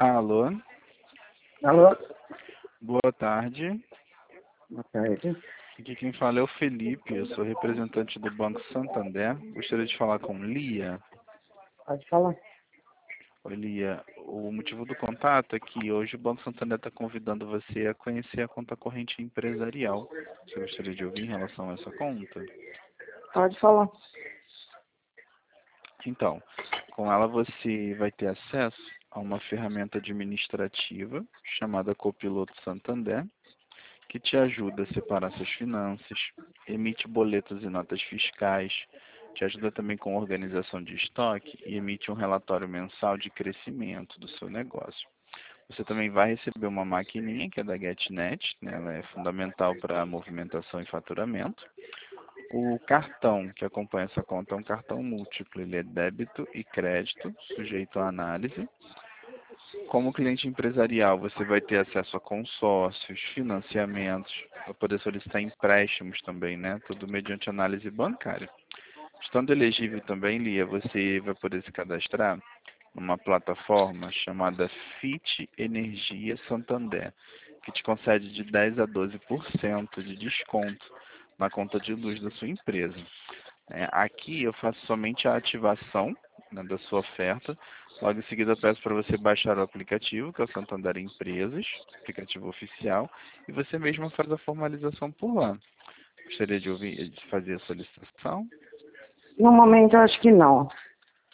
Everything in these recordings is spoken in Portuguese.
Alô, Alô? boa tarde. Boa tarde. Aqui quem fala é o Felipe, eu sou representante do Banco Santander. Gostaria de falar com Lia. Pode falar. Oi, Lia. O motivo do contato é que hoje o Banco Santander está convidando você a conhecer a conta corrente empresarial. Você gostaria de ouvir em relação a essa conta? Pode falar. Então, com ela você vai ter acesso a uma ferramenta administrativa chamada Copiloto Santander, que te ajuda a separar suas finanças, emite boletos e notas fiscais, te ajuda também com organização de estoque e emite um relatório mensal de crescimento do seu negócio. Você também vai receber uma maquininha que é da GetNet, né? Ela é fundamental para a movimentação e faturamento. O cartão que acompanha essa conta é um cartão múltiplo, ele é débito e crédito, sujeito à análise. Como cliente empresarial, você vai ter acesso a consórcios, financiamentos, vai poder solicitar empréstimos também, né? Tudo mediante análise bancária. Estando elegível também, Lia, você vai poder se cadastrar numa plataforma chamada Fit Energia Santander, que te concede de 10 a 12% de desconto na conta de luz da sua empresa. Aqui eu faço somente a ativação, né, da sua oferta. Logo em seguida eu peço para você baixar o aplicativo, que é o Santander Empresas, aplicativo oficial, e você mesma faz a formalização por lá. Gostaria de ouvir, de fazer a solicitação? No momento, eu acho que não.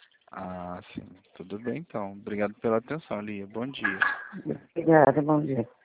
Ah, sim. Tudo bem, então. Obrigado pela atenção, Lia. Bom dia. Obrigada, bom dia.